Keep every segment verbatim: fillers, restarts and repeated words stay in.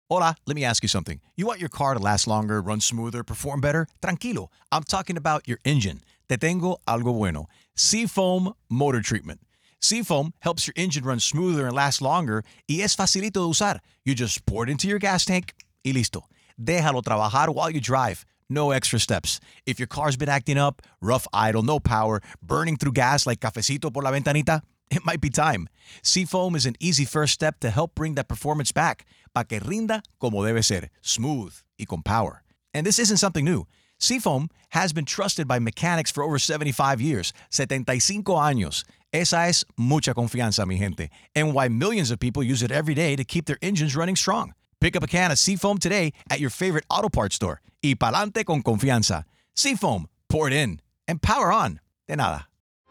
Hola, let me ask you something. You want your car to last longer, run smoother, perform better? Tranquilo. I'm talking about your engine. Te tengo algo bueno. Seafoam Motor Treatment. Seafoam helps your engine run smoother and last longer y es facilito de usar. You just pour it into your gas tank y listo. Déjalo trabajar while you drive. No extra steps. If your car's been acting up, rough idle, no power, burning through gas like cafecito por la ventanita, it might be time. Seafoam is an easy first step to help bring that performance back, pa que rinda como debe ser, smooth y con power. And this isn't something new. Seafoam has been trusted by mechanics for over seventy-five years, setenta y cinco años. Esa es mucha confianza, mi gente, and why millions of people use it every day to keep their engines running strong. Pick up a can of Seafoam today at your favorite auto parts store. Y pa'lante con confianza. Seafoam, pour it in, and power on. De nada.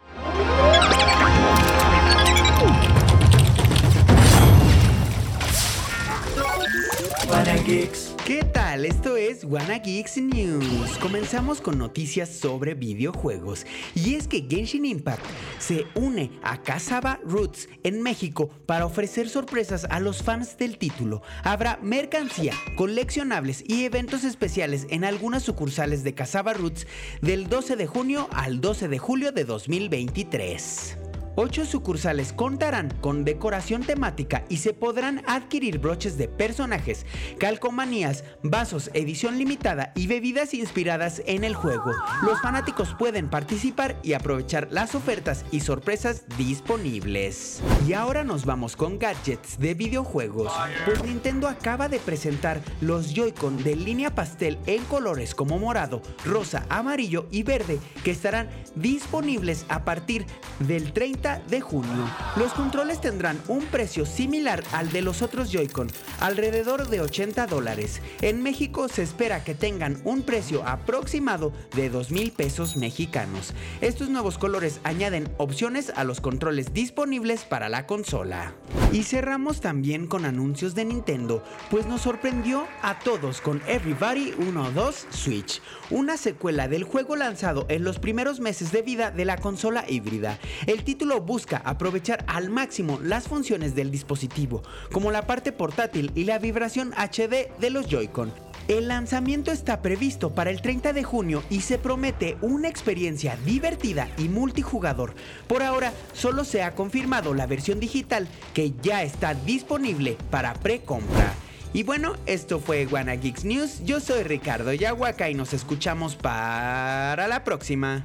¿Qué tal? Esto es Wanna Geeks News. Comenzamos con noticias sobre videojuegos. Y es que Genshin Impact se une a Casaba Roots en México para ofrecer sorpresas a los fans del título. Habrá mercancía, coleccionables y eventos especiales en algunas sucursales de Casaba Roots del doce de junio al doce de julio de dos mil veintitrés. Ocho sucursales contarán con decoración temática y se podrán adquirir broches de personajes, calcomanías, vasos edición limitada y bebidas inspiradas en el juego. Los fanáticos pueden participar y aprovechar las ofertas y sorpresas disponibles. Y ahora nos vamos con gadgets de videojuegos, pues Nintendo acaba de presentar los Joy-Con de línea pastel en colores como morado, rosa, amarillo y verde que estarán disponibles a partir del treinta de junio. Los controles tendrán un precio similar al de los otros Joy-Con, alrededor de ochenta dólares. En México se espera que tengan un precio aproximado de dos mil pesos mexicanos. Estos nuevos colores añaden opciones a los controles disponibles para la consola. Y cerramos también con anuncios de Nintendo, pues nos sorprendió a todos con Everybody uno dos Switch, una secuela del juego lanzado en los primeros meses de vida de la consola híbrida. El título busca aprovechar al máximo las funciones del dispositivo, como la parte portátil y la vibración H D de los Joy-Con. El lanzamiento está previsto para el treinta de junio y se promete una experiencia divertida y multijugador. Por ahora, solo se ha confirmado la versión digital que ya está disponible para precompra. Y bueno, esto fue Wanna Geeks News. Yo soy Ricardo Yahuaca y nos escuchamos para la próxima.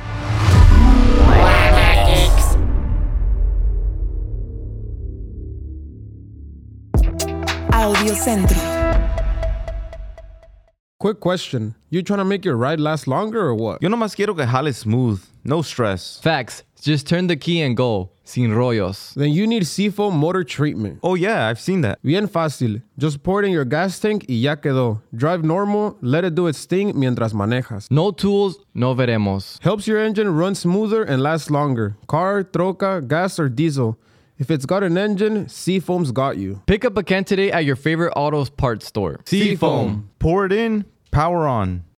Wanna Geeks. Audio Centro. Quick question. You trying to make your ride last longer or what? Yo nomás quiero que jale smooth. No stress. Facts. Just turn the key and go. Sin rollos. Then you need Seafoam Motor Treatment. Oh yeah, I've seen that. Bien fácil. Just pour it in your gas tank y ya quedó. Drive normal, let it do its thing mientras manejas. No tools, no veremos. Helps your engine run smoother and last longer. Car, troca, gas, or diesel. If it's got an engine, Seafoam's got you. Pick up a can today at your favorite auto parts store. Seafoam. Pour it in, power on.